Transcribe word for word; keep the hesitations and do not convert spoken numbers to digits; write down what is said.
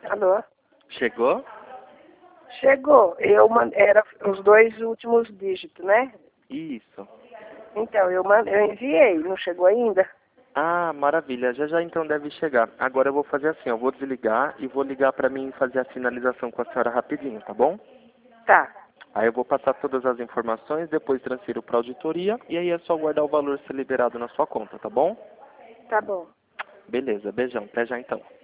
Alô? Chegou? Chegou. Eu man... Era os dois últimos dígitos, né? Isso. Então, eu, man... eu enviei, não chegou ainda? Ah, maravilha. Já já então deve chegar. Agora eu vou fazer assim, eu vou desligar e vou ligar pra mim fazer a finalização com a senhora rapidinho, tá bom? Tá. Aí eu vou passar todas as informações, depois transfiro pra auditoria e aí é só guardar o valor ser liberado na sua conta, tá bom? Tá bom. Beleza, beijão. Até já então.